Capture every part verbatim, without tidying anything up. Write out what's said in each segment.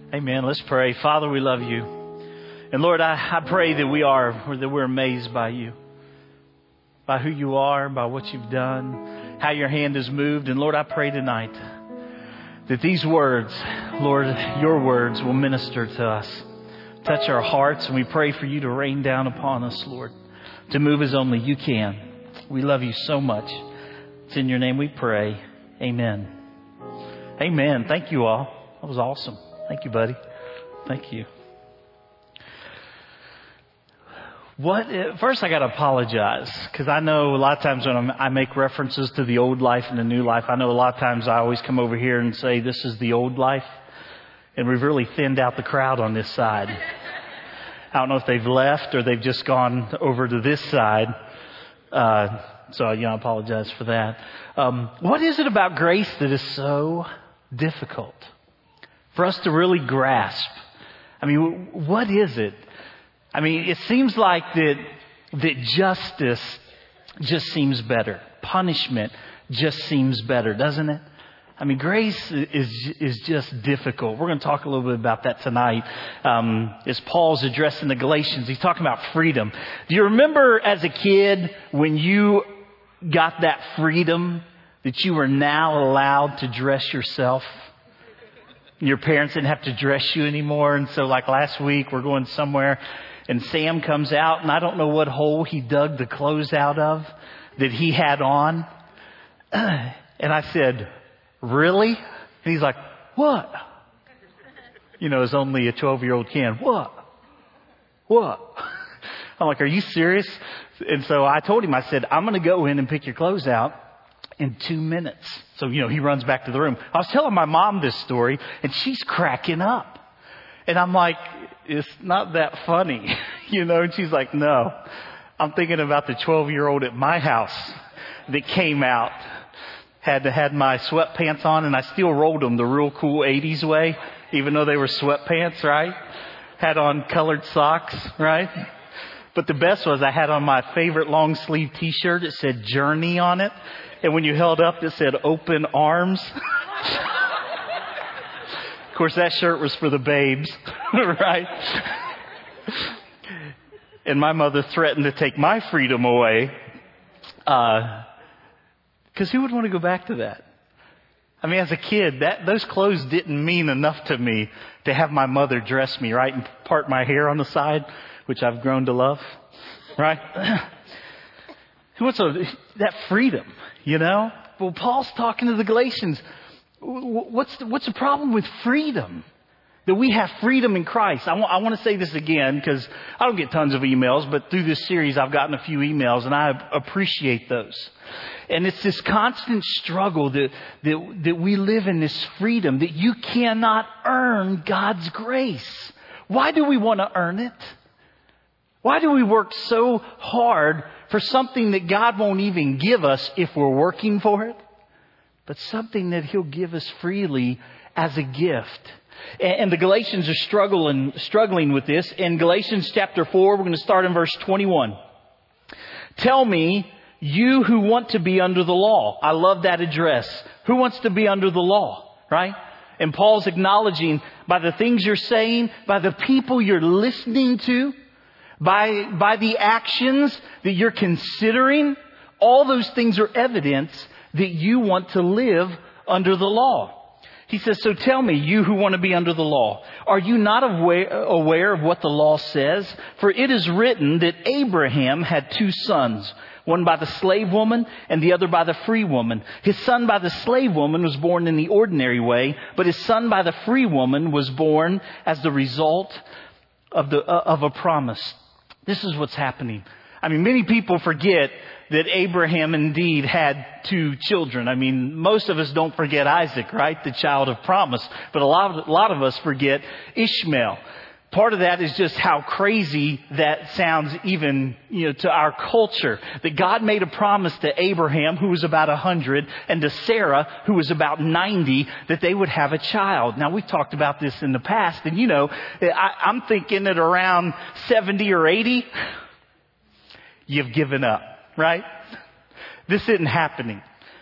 Amen. Let's pray. Father, we love you. And Lord, I, I pray that we are, that we're amazed by you, by who you are, by what you've done, how your hand has moved. And Lord, I pray tonight that these words, Lord, your words will minister to us, touch our hearts. And we pray for you to rain down upon us, Lord, to move as only you can. We love you so much. It's in your name we pray. Amen. Amen. Thank you all. That was awesome. Thank you, buddy. Thank you. What? First, I got to apologize because I know a lot of times when I'm, I make references to the old life and the new life, I know a lot of times I always come over here and say this is the old life, and we've really thinned out the crowd on this side. I don't know if they've left or they've just gone over to this side. Uh, so, you know, I apologize for that. Um, what is it about grace that is so difficult for us to really grasp? I mean, what is it? I mean, it seems like that that justice just seems better. Punishment just seems better, doesn't it? I mean, grace is is just difficult. We're going to talk a little bit about that tonight. Um, as Paul's addressing the Galatians, he's talking about freedom. Do you remember as a kid when you got that freedom that you were now allowed to dress yourself? Your parents didn't have to dress you anymore. And so like last week, we're going somewhere and Sam comes out and I don't know what hole he dug the clothes out of that he had on. And I said, really? And he's like, what? You know, as only a twelve-year-old can. What? What? I'm like, are you serious? And so I told him, I said, I'm going to go in and pick your clothes out in two minutes. So, you know, he runs back to the room. I was telling my mom this story and she's cracking up. And I'm like, it's not that funny, you know? And she's like, no, I'm thinking about the twelve-year-old at my house that came out, had to had my sweatpants on, and I still rolled them the real cool eighties way, even though they were sweatpants, right? Had on colored socks, right? But the best was I had on my favorite long sleeve t-shirt. It said Journey on it. And when you held up, it said Open Arms. Of course, that shirt was for the babes, right? And my mother threatened to take my freedom away. Uh, cause who would want to go back to that? I mean, as a kid, that, those clothes didn't mean enough to me to have my mother dress me, right? And part my hair on the side, which I've grown to love, right? Who wants a, that freedom, you know? Well, Paul's talking to the Galatians. What's the, what's the problem with freedom? That we have freedom in Christ. I want, I want to say this again because I don't get tons of emails, but through this series I've gotten a few emails and I appreciate those. And it's this constant struggle that, that, that we live in this freedom, that you cannot earn God's grace. Why do we want to earn it? Why do we work so hard for something that God won't even give us if we're working for it? But something that He'll give us freely as a gift. And the Galatians are struggling, struggling with this. In Galatians chapter four, we're going to start in verse twenty-one. Tell me, you who want to be under the law. I love that address. Who wants to be under the law, right? And Paul's acknowledging by the things you're saying, by the people you're listening to, by, by the actions that you're considering, all those things are evidence that you want to live under the law. He says, so tell me, you who want to be under the law, are you not aware, aware of what the law says? For it is written that Abraham had two sons, one by the slave woman and the other by the free woman. His son by the slave woman was born in the ordinary way, but his son by the free woman was born as the result of the uh, of a promise. This is what's happening. I mean, many people forget that Abraham indeed had two children. I mean, most of us don't forget Isaac, right? The child of promise. But a lot of, a lot of us forget Ishmael. Part of that is just how crazy that sounds even, you know, to our culture. That God made a promise to Abraham, who was about a hundred, and to Sarah, who was about ninety, that they would have a child. Now, we've talked about this in the past, and you know, I, I'm thinking at around seventy or eighty, you've given up. Right? This isn't happening.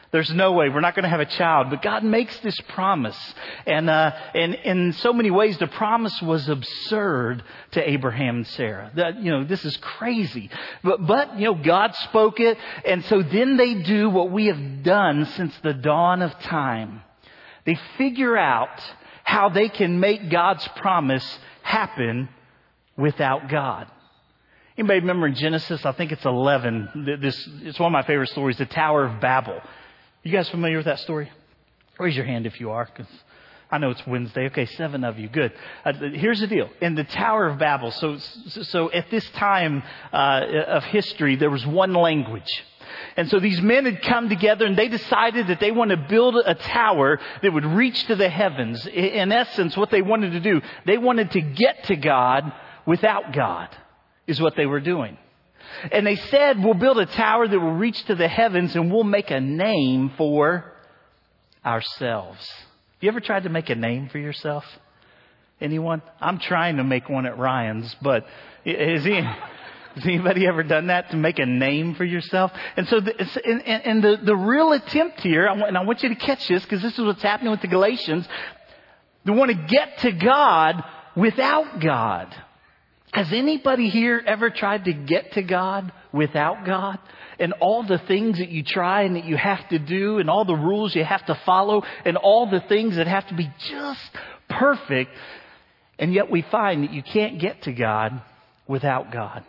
There's no way we're not going to have a child. But God makes this promise. And, uh, and in so many ways, the promise was absurd to Abraham and Sarah. That, you know, this is crazy. But, but, you know, God spoke it. And so then they do what we have done since the dawn of time. They figure out how they can make God's promise happen without God. Anybody remember in Genesis? I think it's eleven. This, it's one of my favorite stories, the Tower of Babel. You guys familiar with that story? Raise your hand if you are, because I know it's Wednesday. Okay, seven of you. Good. Uh, here's the deal. In the Tower of Babel, so so at this time uh, of history, there was one language. And so these men had come together and they decided that they want to build a tower that would reach to the heavens. In essence, what they wanted to do, they wanted to get to God without God, is what they were doing. And they said, we'll build a tower that will reach to the heavens and we'll make a name for ourselves. Have you ever tried to make a name for yourself? Anyone? I'm trying to make one at Ryan's, but is he, has anybody ever done that, to make a name for yourself? And so, the, and, and the, the real attempt here, and I want you to catch this because this is what's happening with the Galatians. They want to get to God without God. Has anybody here ever tried to get to God without God? And all the things that you try and that you have to do and all the rules you have to follow and all the things that have to be just perfect. And yet we find that you can't get to God without God.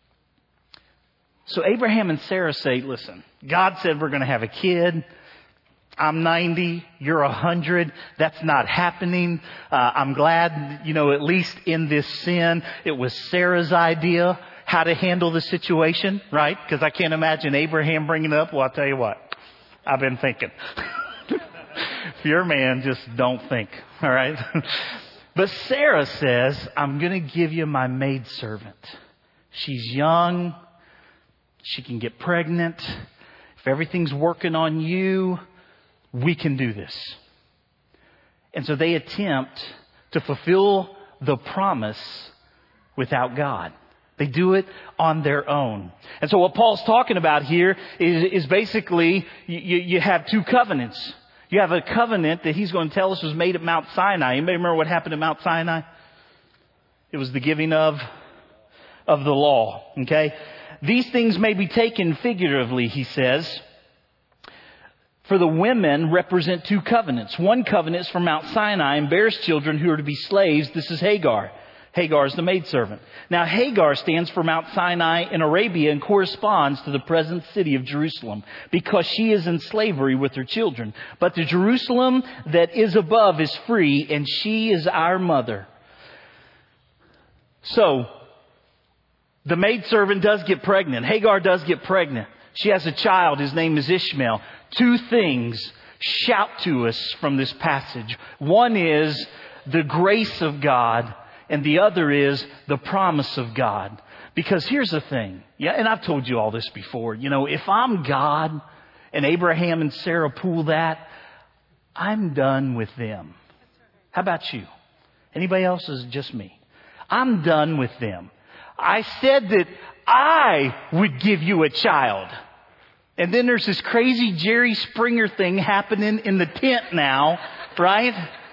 So Abraham and Sarah say, listen, God said we're going to have a kid. I'm ninety, you're one hundred. That's not happening. Uh, I'm glad, you know, at least in this sin, it was Sarah's idea how to handle the situation, right? Because I can't imagine Abraham bringing it up. Well, I'll tell you what, I've been thinking. If you're a man, just don't think, all right? But Sarah says, I'm going to give you my maidservant. She's young. She can get pregnant. If everything's working on you, we can do this. And so they attempt to fulfill the promise without God. They do it on their own. And so what Paul's talking about here is, is basically you, you have two covenants. You have a covenant that he's going to tell us was made at Mount Sinai. Anybody remember what happened at Mount Sinai? It was the giving of, of the law. Okay? These things may be taken figuratively, he says. For the women represent two covenants. One covenant is from Mount Sinai and bears children who are to be slaves. This is Hagar. Hagar is the maidservant. Now Hagar stands for Mount Sinai in Arabia and corresponds to the present city of Jerusalem because she is in slavery with her children. But the Jerusalem that is above is free, and she is our mother. So the maidservant does get pregnant. Hagar does get pregnant. She has a child. His name is Ishmael. Two things shout to us from this passage. One is the grace of God, and the other is the promise of God. Because here's the thing. Yeah, and I've told you all this before. You know, if I'm God and Abraham and Sarah pull that, I'm done with them. How about you? Anybody else? Is it just me? I'm done with them. I said that I would give you a child. And then there's this crazy Jerry Springer thing happening in the tent now, right?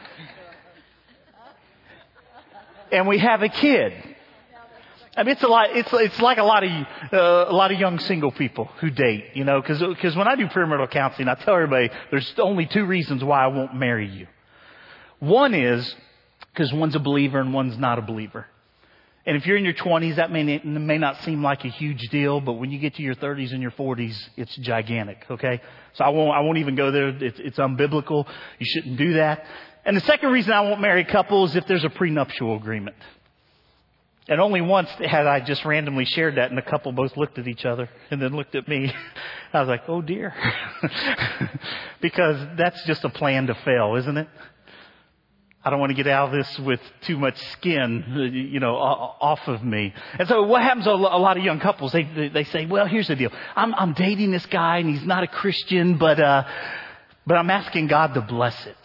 And we have a kid. I mean, it's a lot. It's it's like a lot of uh, a lot of young single people who date, you know, because because when I do premarital counseling, I tell everybody there's only two reasons why I won't marry you. One is because one's a believer and one's not a believer. And if you're in your twenties, that may, may not seem like a huge deal, but when you get to your thirties and your forties, it's gigantic, okay? So I won't, I won't even go there. It's, it's unbiblical. You shouldn't do that. And the second reason I won't marry couples is if there's a prenuptial agreement. And only once had I just randomly shared that, and the couple both looked at each other and then looked at me. I was like, oh dear. Because that's just a plan to fail, isn't it? I don't want to get out of this with too much skin, you know, off of me. And so what happens to a lot of young couples, they they say, well, here's the deal. I'm I'm dating this guy and he's not a Christian, but uh, but I'm asking God to bless it.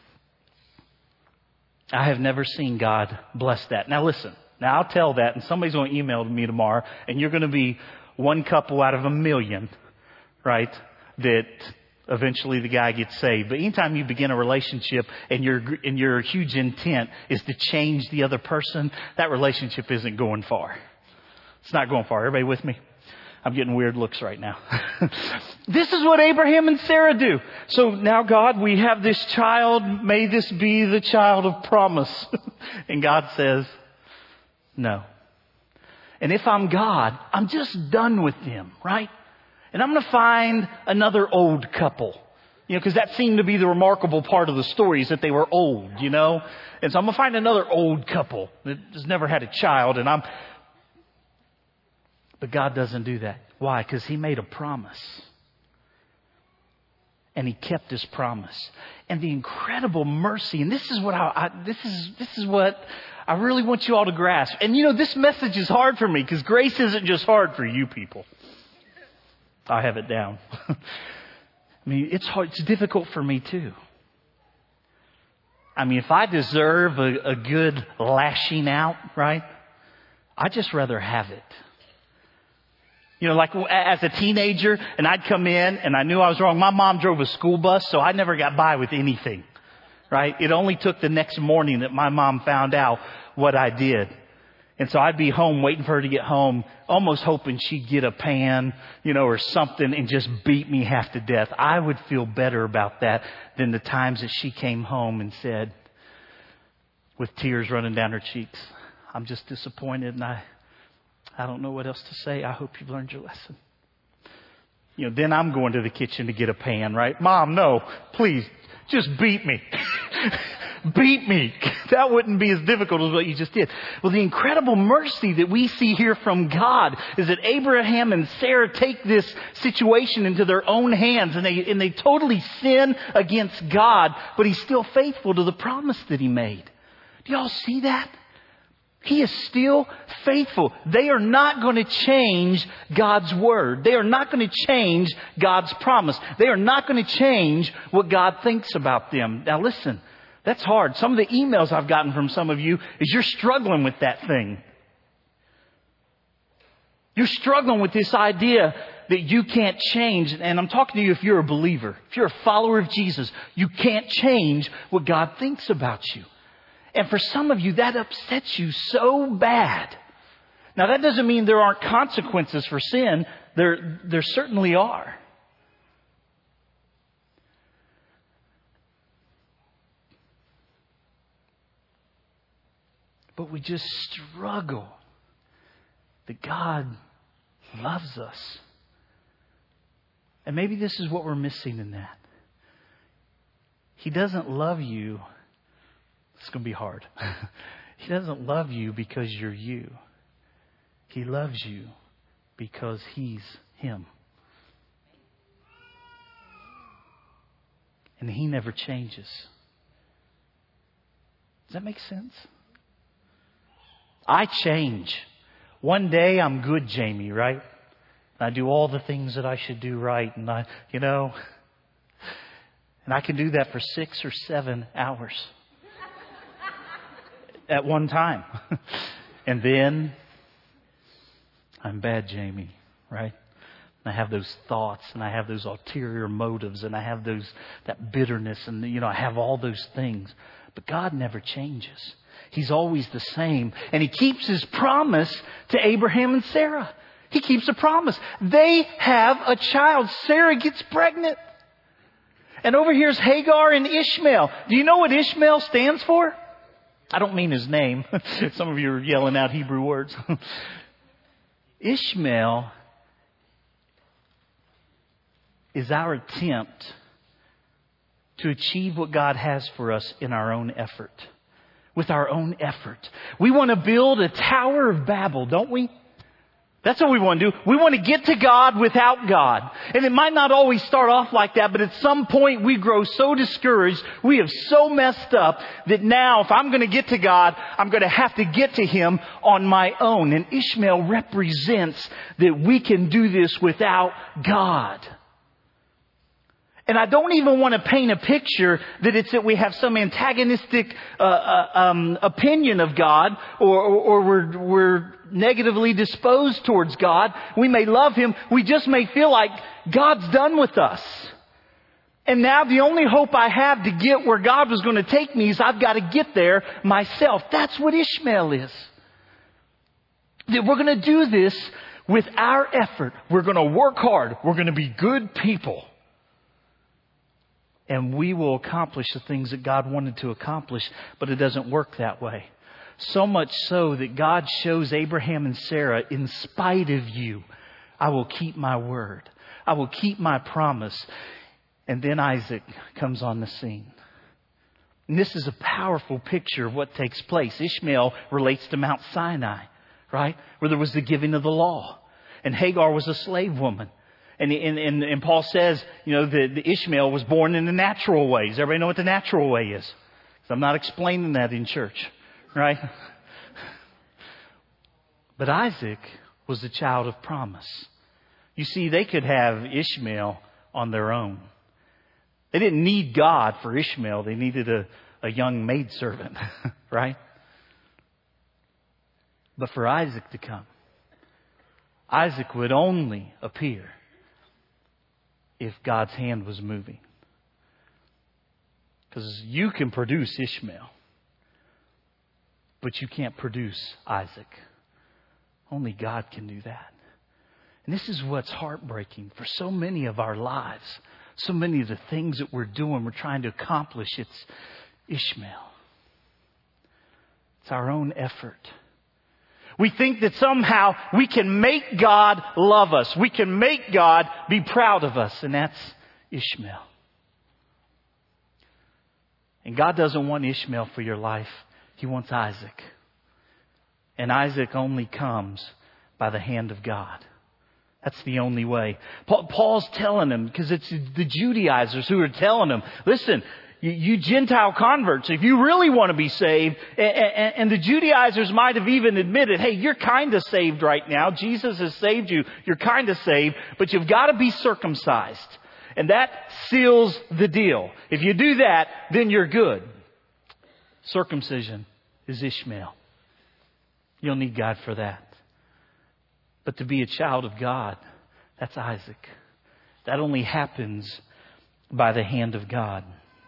I have never seen God bless that. Now listen, now I'll tell that, and somebody's going to email me tomorrow, and you're going to be one couple out of a million, right, that eventually the guy gets saved. But anytime you begin a relationship and your and your huge intent is to change the other person, that relationship isn't going far. It's not going far. Everybody with me? I'm getting weird looks right now. This is what Abraham and Sarah do. So now, God, we have this child. May this be the child of promise. And God says, no. And if I'm God, I'm just done with them, right? And I'm going to find another old couple. You know, because that seemed to be the remarkable part of the story, is that they were old, you know. And so I'm going to find another old couple that has never had a child. And I'm... But God doesn't do that. Why? Because He made a promise. And He kept His promise. And the incredible mercy, and this is what I, I this is this is what I really want you all to grasp. And you know, this message is hard for me because grace isn't just hard for you people. I have it down. I mean, it's hard. It's difficult for me too. I mean, if I deserve a, a good lashing out, right? I'd just rather have it. You know, like as a teenager, and I'd come in and I knew I was wrong. My mom drove a school bus, so I never got by with anything, right? It only took the next morning that my mom found out what I did. And so I'd be home waiting for her to get home, almost hoping she'd get a pan, you know, or something and just beat me half to death. I would feel better about that than the times that she came home and said, with tears running down her cheeks, I'm just disappointed and I, I don't know what else to say. I hope you've learned your lesson. You know, then I'm going to the kitchen to get a pan, right? Mom, no, please, just beat me. Beat me. That wouldn't be as difficult as what you just did. Well, the incredible mercy that we see here from God is that Abraham and Sarah take this situation into their own hands and they, and they totally sin against God, but He's still faithful to the promise that He made. Do y'all see that? He is still faithful. They are not going to change God's word. They are not going to change God's promise. They are not going to change what God thinks about them. Now listen, that's hard. Some of the emails I've gotten from some of you is you're struggling with that thing. You're struggling with this idea that you can't change. And I'm talking to you if you're a believer. If you're a follower of Jesus, you can't change what God thinks about you. And for some of you, that upsets you so bad. Now, that doesn't mean there aren't consequences for sin. There, there certainly are. But we just struggle that God loves us. And maybe this is what we're missing in that. He doesn't love you. It's going to be hard. He doesn't love you because you're you. He loves you because He's Him. And He never changes. Does that make sense? I change. One day I'm good, Jamie, right? I do all the things that I should do right. And I, you know, and I can do that for six or seven hours. At one time. And then I'm bad, Jamie, right? And I have those thoughts and I have those ulterior motives and I have those, that bitterness and, you know, I have all those things. But God never changes. He's always the same. And He keeps His promise to Abraham and Sarah. He keeps a promise. They have a child. Sarah gets pregnant. And over here's Hagar and Ishmael. Do you know what Ishmael stands for? I don't mean his name. Some of you are yelling out Hebrew words. Ishmael is our attempt to achieve what God has for us in our own effort. With our own effort. We want to build a Tower of Babel, don't we? That's what we want to do. We want to get to God without God. And it might not always start off like that, but at some point we grow so discouraged, we have so messed up that now if I'm going to get to God, I'm going to have to get to Him on my own. And Ishmael represents that we can do this without God. And I don't even want to paint a picture that it's that we have some antagonistic uh, uh, um, opinion of God or, or, or we're, we're negatively disposed towards God. We may love Him. We just may feel like God's done with us. And now the only hope I have to get where God was going to take me is I've got to get there myself. That's what Ishmael is. That we're going to do this with our effort. We're going to work hard. We're going to be good people. And we will accomplish the things that God wanted to accomplish, but it doesn't work that way. So much so that God shows Abraham and Sarah, in spite of you, I will keep my word. I will keep my promise. And then Isaac comes on the scene. And this is a powerful picture of what takes place. Ishmael relates to Mount Sinai, right? Where there was the giving of the law. And Hagar was a slave woman. And, and, and, and Paul says, you know, that the Ishmael was born in the natural way. Does everybody know what the natural way is? So I'm not explaining that in church, right? But Isaac was the child of promise. You see, they could have Ishmael on their own. They didn't need God for Ishmael. They needed a, a young maidservant, right? But for Isaac to come, Isaac would only appear if God's hand was moving. Because you can produce Ishmael, but you can't produce Isaac. Only God can do that. And this is what's heartbreaking for so many of our lives. So many of the things that we're doing, we're trying to accomplish, it's Ishmael. It's our own effort. We think that somehow we can make God love us. We can make God be proud of us. And that's Ishmael. And God doesn't want Ishmael for your life. He wants Isaac. And Isaac only comes by the hand of God. That's the only way. Paul's telling them, because it's the Judaizers who are telling them, listen, you, you Gentile converts, if you really want to be saved, and, and, and the Judaizers might have even admitted, hey, you're kind of saved right now. Jesus has saved you. You're kind of saved, but you've got to be circumcised. And that seals the deal. If you do that, then you're good. Circumcision is Ishmael. You'll need God for that. But to be a child of God, that's Isaac. That only happens by the hand of God.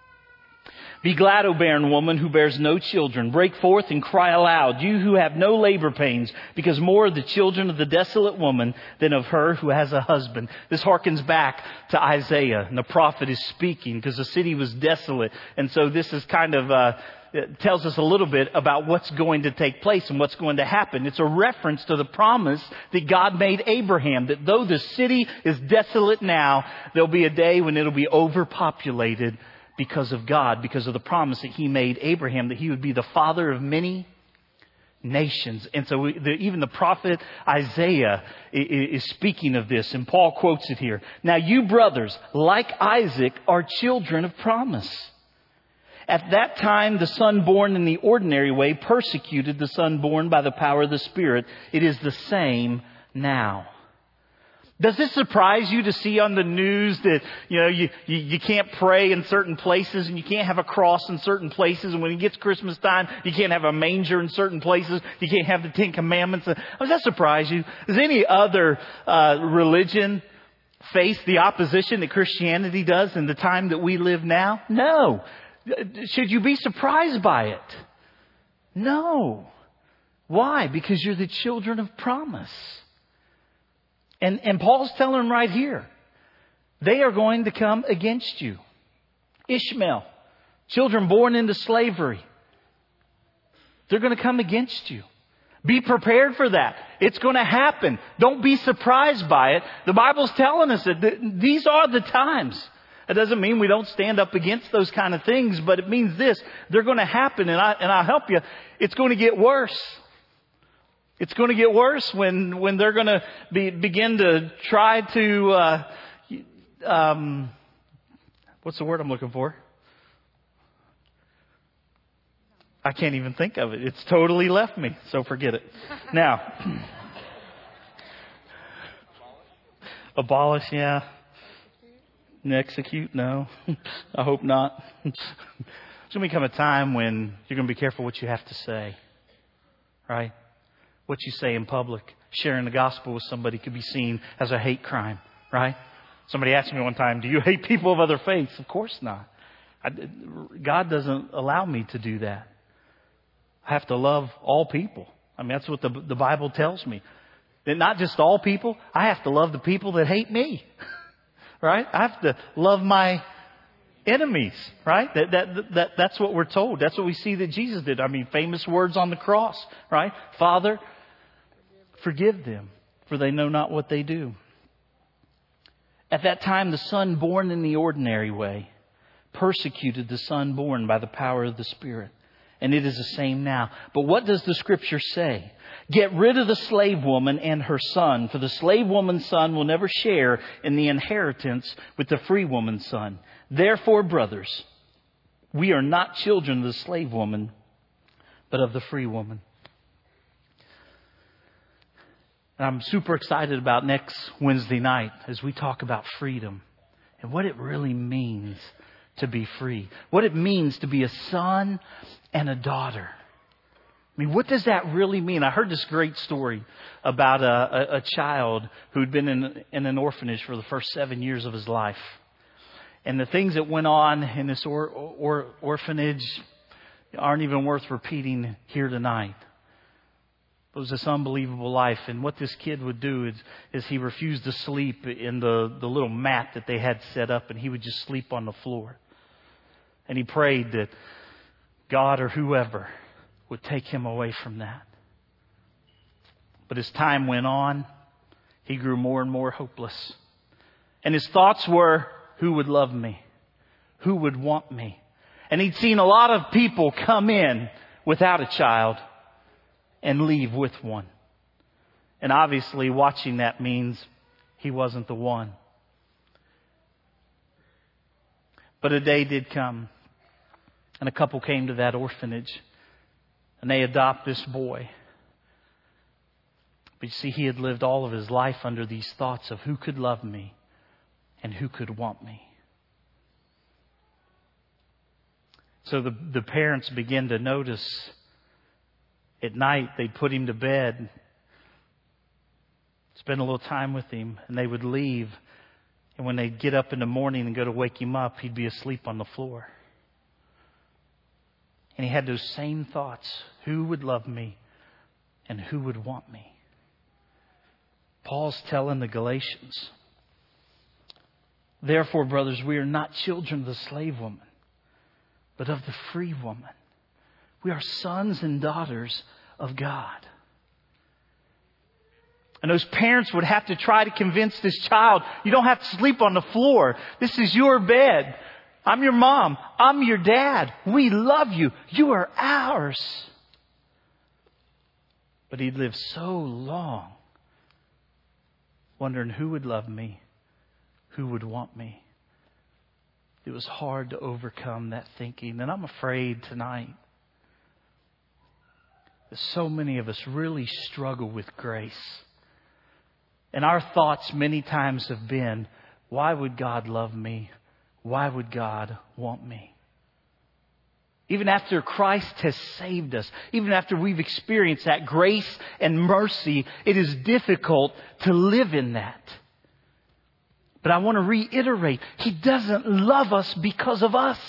Be glad, O barren woman who bears no children. Break forth and cry aloud, you who have no labor pains, because more are the children of the desolate woman than of her who has a husband. This harkens back to Isaiah, and the prophet is speaking because the city was desolate. And so this is kind of... Uh, It tells us a little bit about what's going to take place and what's going to happen. It's a reference to the promise that God made Abraham, that though the city is desolate now, there'll be a day when it'll be overpopulated because of God, because of the promise that He made Abraham, that he would be the father of many nations. And so we, the, even the prophet Isaiah is, is speaking of this, and Paul quotes it here. Now you brothers, like Isaac, are children of promise. At that time, the son born in the ordinary way persecuted the son born by the power of the Spirit. It is the same now. Does this surprise you to see on the news that, you know, you, you, you can't pray in certain places and you can't have a cross in certain places, and when it gets Christmas time, you can't have a manger in certain places, you can't have the Ten Commandments? Does that surprise you? Does any other uh, religion face the opposition that Christianity does in the time that we live now? No. Should you be surprised by it? No. Why? Because you're the children of promise. And, and Paul's telling them right here, they are going to come against you. Ishmael, children born into slavery, they're going to come against you. Be prepared for that. It's going to happen. Don't be surprised by it. The Bible's telling us that th- these are the times. It doesn't mean we don't stand up against those kind of things, but it means this: they're going to happen, and I and I'll help you. It's going to get worse. It's going to get worse when when they're going to be begin to try to uh, um, what's the word I'm looking for? I can't even think of it. It's totally left me, so forget it. Now, abolish, yeah. Execute? No. I hope not. There's going to become a time when you're going to be careful what you have to say. Right? What you say in public. Sharing the gospel with somebody could be seen as a hate crime. Right? Somebody asked me one time, do you hate people of other faiths? Of course not. I, God doesn't allow me to do that. I have to love all people. I mean, that's what the, the Bible tells me. That not just all people, I have to love the people that hate me. Right? I have to love my enemies. Right? That, that, that, that's what we're told. That's what we see that Jesus did. I mean, famous words on the cross. Right? Father, forgive them, for they know not what they do. At that time, the Son born in the ordinary way persecuted the Son born by the power of the Spirit. And it is the same now. But what does the Scripture say? Get rid of the slave woman and her son, for the slave woman's son will never share in the inheritance with the free woman's son. Therefore, brothers, we are not children of the slave woman, but of the free woman. And I'm super excited about next Wednesday night as we talk about freedom and what it really means to be free. What it means to be a son and a daughter. I mean, what does that really mean? I heard this great story about a, a, a child who'd been in, in an orphanage for the first seven years of his life. And the things that went on in this or, or, orphanage aren't even worth repeating here tonight. It was this unbelievable life. And what this kid would do is, is he refused to sleep in the, the little mat that they had set up, and he would just sleep on the floor. And he prayed that God or whoever would take him away from that. But as time went on, he grew more and more hopeless. And his thoughts were, who would love me? Who would want me? And he'd seen a lot of people come in without a child and leave with one. And obviously watching that means he wasn't the one. But a day did come, and a couple came to that orphanage, and they adopt this boy. But you see, he had lived all of his life under these thoughts of who could love me and who could want me. So the, the parents began to notice. At night, they'd put him to bed, spend a little time with him, and they would leave. And when they'd get up in the morning and go to wake him up, he'd be asleep on the floor. And he had those same thoughts. Who would love me and who would want me? Paul's telling the Galatians, therefore, brothers, we are not children of the slave woman, but of the free woman. We are sons and daughters of God. And those parents would have to try to convince this child, you don't have to sleep on the floor. This is your bed. I'm your mom. I'm your dad. We love you. You are ours. But he'd lived so long wondering who would love me, who would want me. It was hard to overcome that thinking. And I'm afraid tonight that so many of us really struggle with grace. And our thoughts many times have been, why would God love me? Why would God want me? Even after Christ has saved us, even after we've experienced that grace and mercy, it is difficult to live in that. But I want to reiterate, He doesn't love us because of us.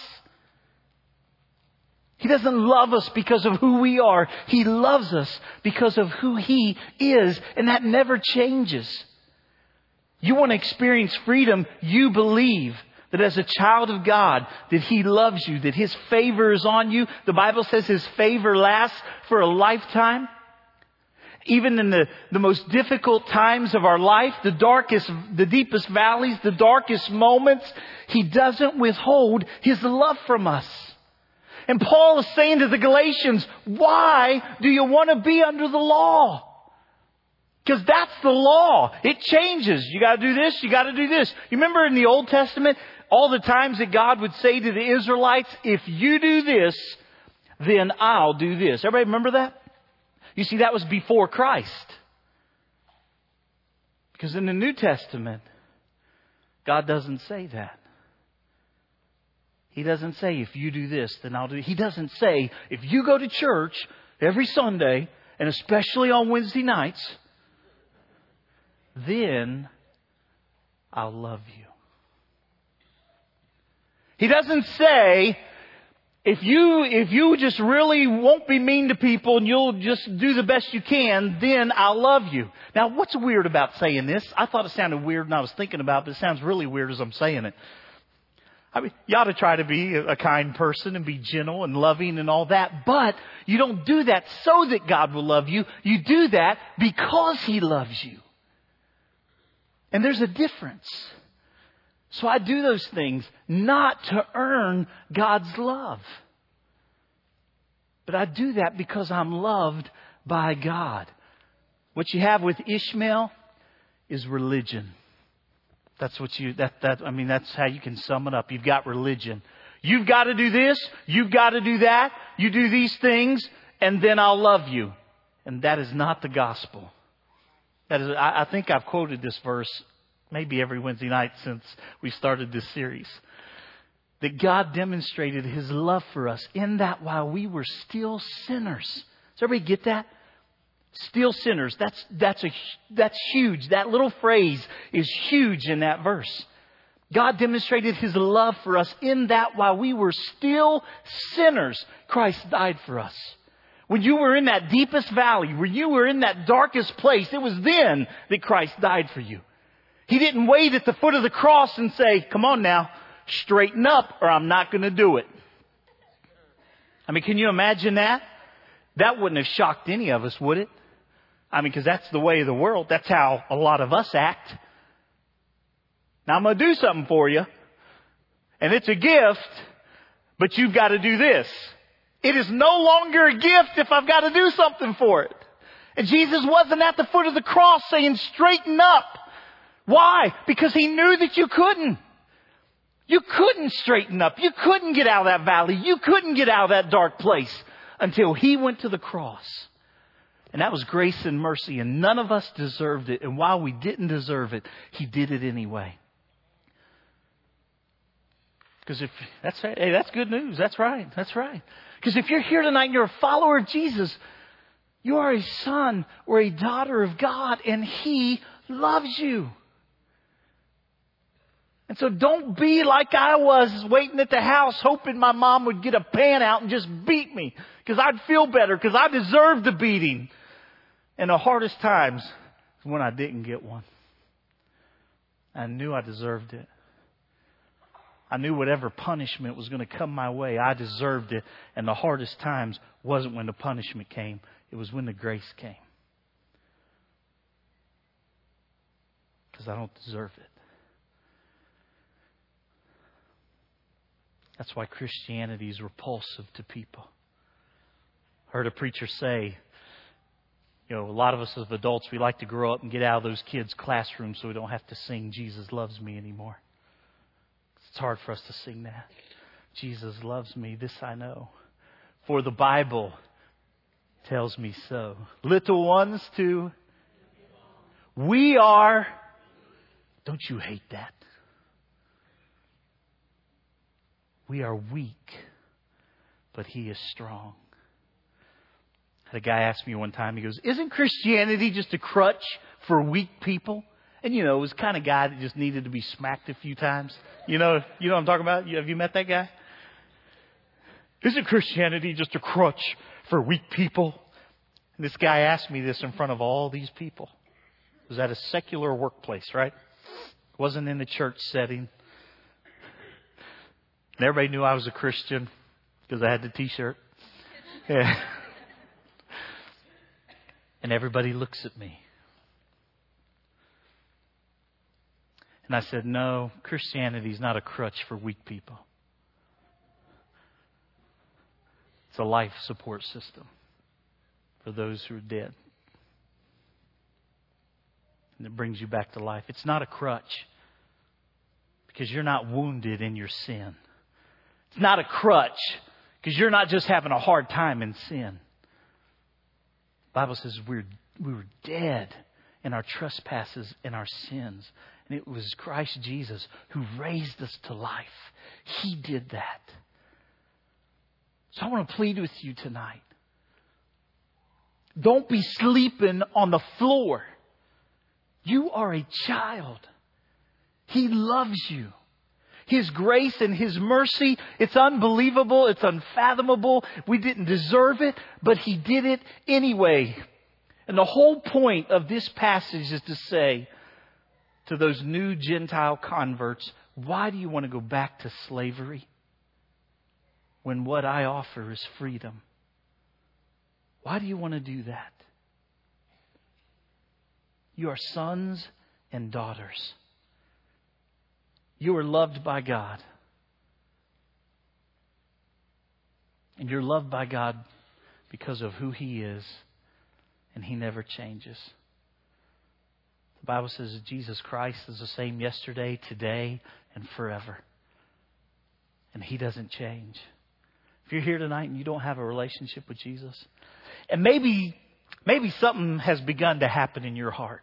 He doesn't love us because of who we are. He loves us because of who He is. And that never changes. You want to experience freedom, you believe that as a child of God, that He loves you, that His favor is on you. The Bible says His favor lasts for a lifetime. Even in the, the most difficult times of our life, the darkest, the deepest valleys, the darkest moments, He doesn't withhold His love from us. And Paul is saying to the Galatians, why do you want to be under the law? Because that's the law. It changes. You got to do this. You got to do this. You remember in the Old Testament, all the times that God would say to the Israelites, if you do this, then I'll do this. Everybody remember that? You see, that was before Christ. Because in the New Testament, God doesn't say that. He doesn't say, if you do this, then I'll do it. He doesn't say, if you go to church every Sunday, and especially on Wednesday nights, then I'll love you. He doesn't say, if you, if you just really won't be mean to people and you'll just do the best you can, then I'll love you. Now, what's weird about saying this? I thought it sounded weird and I was thinking about it, but it sounds really weird as I'm saying it. I mean, you ought to try to be a kind person and be gentle and loving and all that, but you don't do that so that God will love you. You do that because He loves you. And there's a difference. So I do those things not to earn God's love. But I do that because I'm loved by God. What you have with Ishmael is religion. That's what you, that, that, I mean, that's how you can sum it up. You've got religion. You've got to do this. You've got to do that. You do these things and then I'll love you. And that is not the gospel. That is, I, I think I've quoted this verse maybe every Wednesday night since we started this series. That God demonstrated His love for us in that while we were still sinners. Does everybody get that? Still sinners. That's, that's a, that's huge. That little phrase is huge in that verse. God demonstrated His love for us in that while we were still sinners, Christ died for us. When you were in that deepest valley, when you were in that darkest place, it was then that Christ died for you. He didn't wait at the foot of the cross and say, come on now, straighten up or I'm not going to do it. I mean, can you imagine that? That wouldn't have shocked any of us, would it? I mean, because that's the way of the world. That's how a lot of us act. Now, I'm going to do something for you. And it's a gift, but you've got to do this. It is no longer a gift if I've got to do something for it. And Jesus wasn't at the foot of the cross saying, straighten up. Why? Because He knew that you couldn't. You couldn't straighten up. You couldn't get out of that valley. You couldn't get out of that dark place until He went to the cross. And that was grace and mercy, and none of us deserved it. And while we didn't deserve it, He did it anyway. Because if that's hey, that's good news. That's right. That's right. Because if you're here tonight and you're a follower of Jesus, you are a son or a daughter of God, and He loves you. And so don't be like I was waiting at the house hoping my mom would get a pan out and just beat me because I'd feel better because I deserved the beating. And the hardest times is when I didn't get one. I knew I deserved it. I knew whatever punishment was going to come my way, I deserved it. And the hardest times wasn't when the punishment came. It was when the grace came. Because I don't deserve it. That's why Christianity is repulsive to people. I heard a preacher say, you know, a lot of us as adults, we like to grow up and get out of those kids' classrooms so we don't have to sing Jesus loves me anymore. It's hard for us to sing that. Jesus loves me, this I know. For the Bible tells me so. Little ones too. We are. Don't you hate that? We are weak, but He is strong. I had a guy ask me one time, he goes, isn't Christianity just a crutch for weak people? And you know, it was the kind of guy that just needed to be smacked a few times. You know, you know what I'm talking about? Have you met that guy? Isn't Christianity just a crutch for weak people? And this guy asked me this in front of all these people. It was at a secular workplace, right? It wasn't in the church setting. And everybody knew I was a Christian because I had the t-shirt. Yeah. And everybody looks at me. And I said, no, Christianity is not a crutch for weak people. It's a life support system for those who are dead. And it brings you back to life. It's not a crutch because you're not wounded in your sin. It's not a crutch because you're not just having a hard time in sin. The Bible says we're, we were dead in our trespasses and our sins. And it was Christ Jesus who raised us to life. He did that. So I want to plead with you tonight. Don't be sleeping on the floor. You are a child. He loves you. His grace and His mercy, it's unbelievable. It's unfathomable. We didn't deserve it, but He did it anyway. And the whole point of this passage is to say to those new Gentile converts, why do you want to go back to slavery when what I offer is freedom? Why do you want to do that? You are sons and daughters. You are loved by God. And you're loved by God because of who He is. And He never changes. The Bible says that Jesus Christ is the same yesterday, today, and forever. And He doesn't change. If you're here tonight and you don't have a relationship with Jesus, and maybe, maybe something has begun to happen in your heart.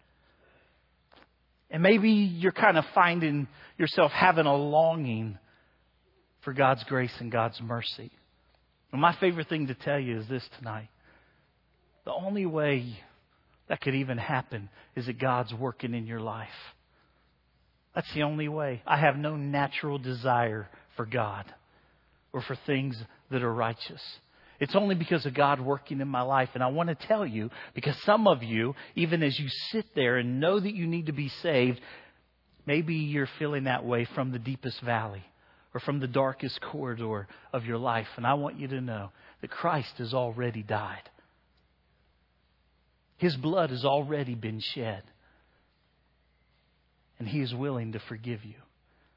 And maybe you're kind of finding yourself having a longing for God's grace and God's mercy. And my favorite thing to tell you is this tonight. The only way that could even happen is that God's working in your life. That's the only way. I have no natural desire for God or for things that are righteous. It's only because of God working in my life. And I want to tell you, because some of you, even as you sit there and know that you need to be saved, maybe you're feeling that way from the deepest valley or from the darkest corridor of your life. And I want you to know that Christ has already died. His blood has already been shed. And He is willing to forgive you.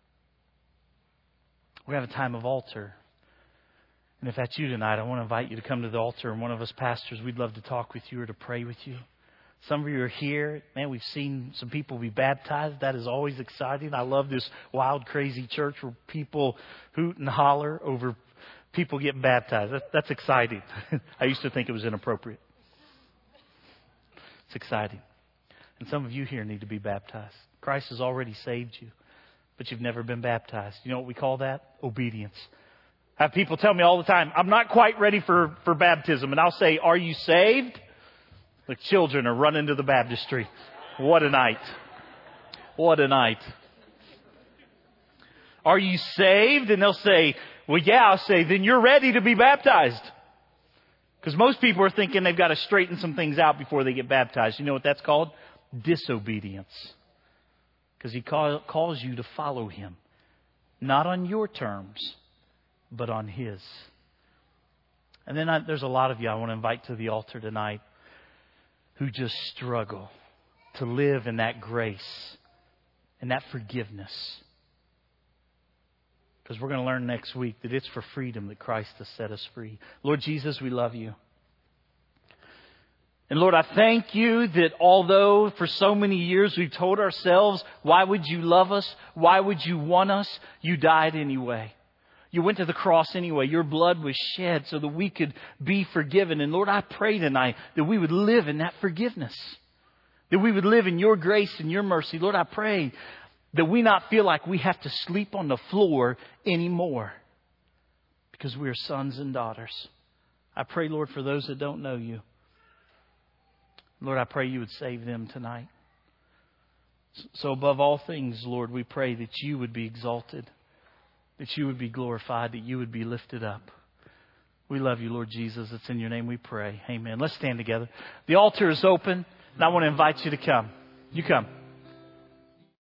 We have a time of altar. And if that's you tonight, I want to invite you to come to the altar. And one of us pastors, we'd love to talk with you or to pray with you. Some of you are here. Man, we've seen some people be baptized. That is always exciting. I love this wild, crazy church where people hoot and holler over people getting baptized. That, that's exciting. I used to think it was inappropriate. It's exciting. And some of you here need to be baptized. Christ has already saved you, but you've never been baptized. You know what we call that? Obedience. I have people tell me all the time, I'm not quite ready for, for baptism. And I'll say, are you saved? The children are running to the baptistry. What a night. What a night. Are you saved? And they'll say, well, yeah. I'll say, then you're ready to be baptized. Because most people are thinking they've got to straighten some things out before they get baptized. You know what that's called? Disobedience. Because He call, calls you to follow Him. Not on your terms, but on His. And then I, there's a lot of you I want to invite to the altar tonight who just struggle to live in that grace and that forgiveness. Because we're going to learn next week that it's for freedom that Christ has set us free. Lord Jesus, we love You. And Lord, I thank You that although for so many years we've told ourselves, why would You love us? Why would You want us? You died anyway. You went to the cross anyway. Your blood was shed so that we could be forgiven. And Lord, I pray tonight that we would live in that forgiveness. That we would live in Your grace and Your mercy. Lord, I pray that we not feel like we have to sleep on the floor anymore. Because we are sons and daughters. I pray, Lord, for those that don't know You. Lord, I pray You would save them tonight. So above all things, Lord, we pray that You would be exalted. That You would be glorified, that You would be lifted up. We love You, Lord Jesus. It's in Your name we pray. Amen. Let's stand together. The altar is open, and I want to invite you to come. You come.